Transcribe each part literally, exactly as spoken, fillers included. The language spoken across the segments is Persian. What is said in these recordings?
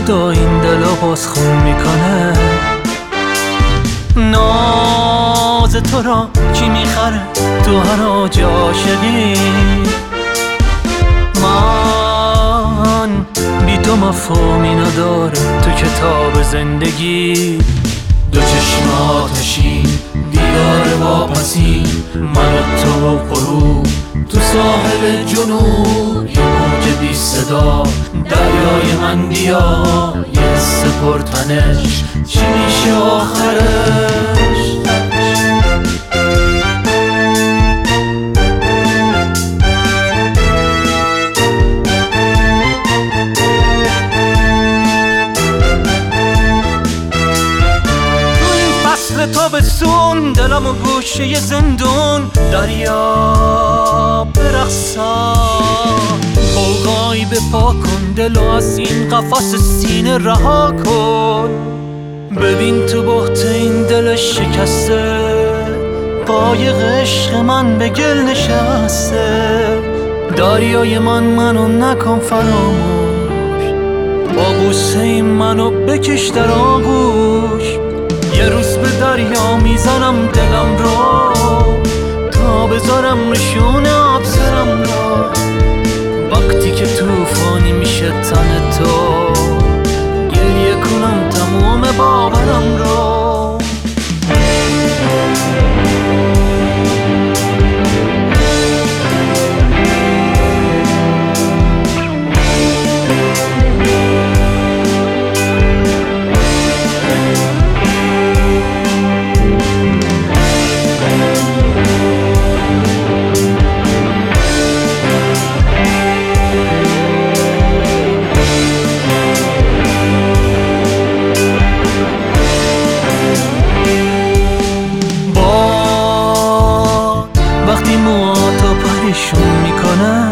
میاد و این دلو باز خون میکنه. ناز تو را کی میخره تو هر عاشقی؟ من بی تو مفهومی نداره تو کتاب زندگی. دو چشم آتشین دیدار واپسی، من و تو و غروب تو ساحل جنوب. یه موج بی صدا دریای من بیا، یه حس پرتنش چی میشه آخرش؟ تابستون دلم و گوشه ی زندون، دریا برقصا قوقای بپا کن، دلو از این قفس سینه رها کن. ببین تو بحت این دل شکسته، قایق عشق من به گل نشسته. دریای من منو نکن فراموش، با بوسه منو بکش در آغوش. یه روز به دریا میزنم دلم رو، تا بذارم نشون آب سرم رو. وقتی که توفانی میشه تن تو، گریه کنم تموم باورم رو. وقتی موهاتو پریشون میکنه،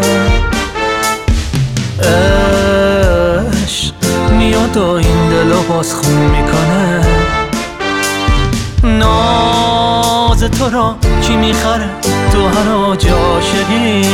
عشق میاد و این دلو باز خون میکنه. ناز تو را کی میخره تو هر عاشقی؟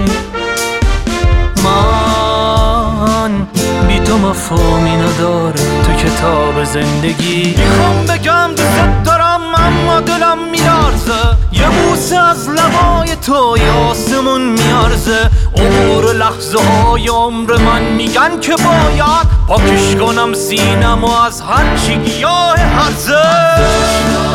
من بی تو مفهومی نداره تو کتاب زندگی. میخوام بگم دوست دارم اما دلم میلرزه، یه بوسه از لبای تو یه آسمون میارزه. عمر لحظه های عمر من میگن که باید پاکش کنم سینم و از هرچی گیاه هرزه.